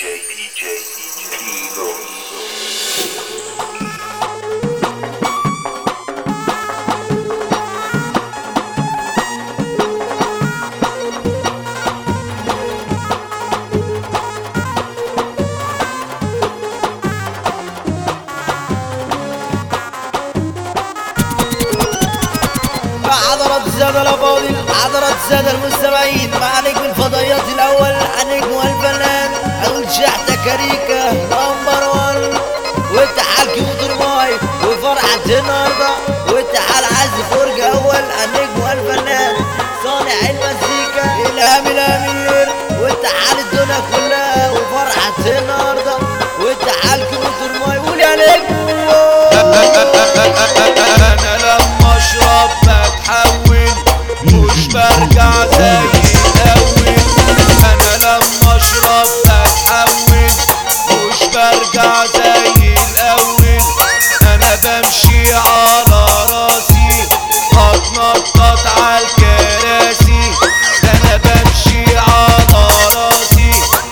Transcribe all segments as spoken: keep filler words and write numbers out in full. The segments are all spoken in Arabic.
J, D J, Eagle. حضرت السادة الأفاضل، حضرت السادة المستمعين، مع نجم الفضائيات الأول نجم الفنان أقول شحتة كاريكا نمبر وان، وتعال كيوت الماي وفرحة النهاردة، وتعال عزف فرجة أول النجم الفنان صانع المزيكا إلهام الأمير، وتعال الدنيا كلها وفرحة النهاردة، وتعال كيوت الماي قول يا نجم. انا لما اشرب بتحول مش برجع زي الاول. انا لما اشرب بتحول مش برجع زي الاول. انا بمشي على راسي بتنطط على الكراسي. انا بمشي على راسي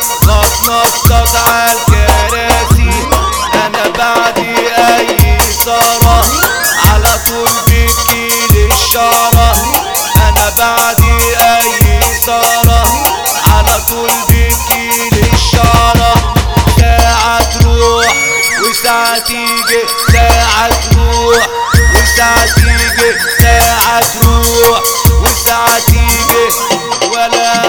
بتنطط على الكراسي. انا بعدي اي صارة على طول بكيل الشعرة. انا بعدي اي صارة على طول بكيل الشعرة. ساعة تروح وساعة تيجي، ساعة تروح وساعة تيجي، ساعة تروح وساعة تيجي. ولا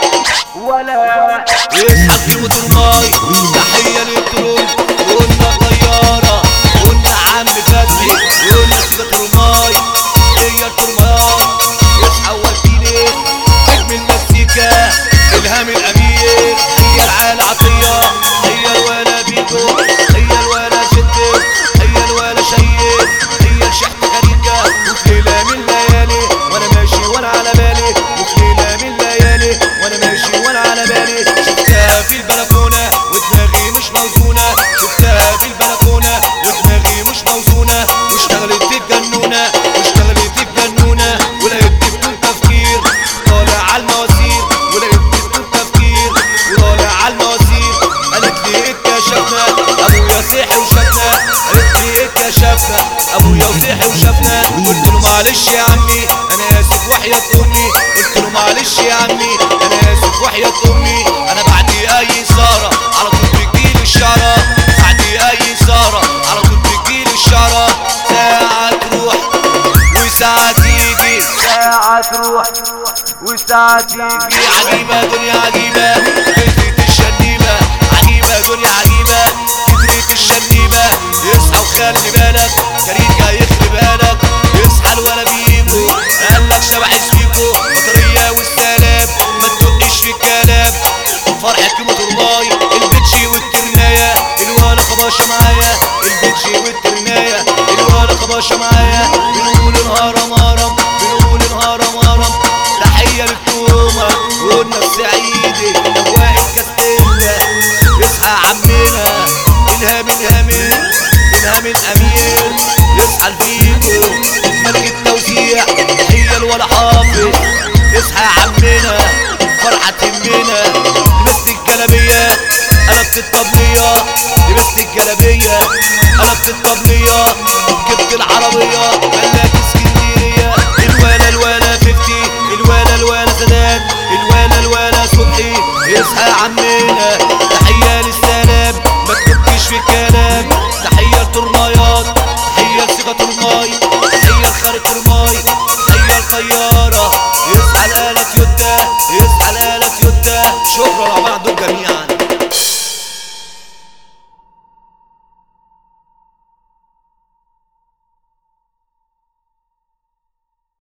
ولا يصحى كلمة الماي تحية للترول. قلنا طيارة قلنا عم فتحي قلنا سيدة الماي هي الترماي. يصحى وكيلي نجم المزيكا إلهام الأمير. هي العالة عطية، هي الولا بيتو، هي الولا شدد، هي الولا شيد، هي الشحتة كاريكا. وفي ليلة من الليالي وانا ماشي وانا على بالي، وفي ليلة من الليالي وانا ماشي وانا على بالي. شفتها في البلكونة ودماغي مش موزونة. شفتها في البلكونة ودماغي مش موزونة. واشتغلت الجنونة واشتغلت الجنونة. ولقيتني بدون تفكير طالع على المواسير. ولقيتني بدون تفكير وطالع على المواسير. قالت لي اتكشفنا ابويا صحي وشافنا. قالت لي اتكشفنا ابويا وصحي وشافنا. قلت له معلش يا عمي انا اسف وحياة امي. قلت له معلش يا عمي انا اسف وحياة امي. انا بعدي اي سارة على طول بتجيلي الشعرة. بعدي اي سارة على طول بتجيلي الشعرة. ساعة تروح وساعة تيجي، ساعة تروح وساعة تيجي. عجيبة دنيا عجيبة كترة الشنيبة. عجيبة دنيا عجيبة كترة الشنيبة. يصحى وخلي بالك كاريكا يخلي بالك. يصحى الولا بيجو قالك شبح سبيكو بطرية والسلام. ما تدقش في الكلام فرحة كلمة الماي البتشي والترناية. الولا خباشة معايا البتشي والترناية. الولا خباشة معايا بنقول الهرم هرم بنقول الهرم هرم. تحية للتومة قلنا السعيدي أبواق الكاستيلا. يصحى عمنا إلهام الأمير إلهام الأمير. يصحى الفيجو ملك التوزيع هي الولا حافظ. يصحى عمنا فرحة تهمنا. لبست الجلابية قلبت الطبلية. لبست الجلابية قلبت الطبلية. جبت العربية ملاك اسكندرية. الولا الولا ففتي الولا الولا زدان الولا الولا صبحي. يصحى عمنا تحية للسلام ما تبكيش في الكلام. تحية للترمايات تحية لصيغة الماي تحية لخارج الماي تحية الطيارة. يصحى الآلة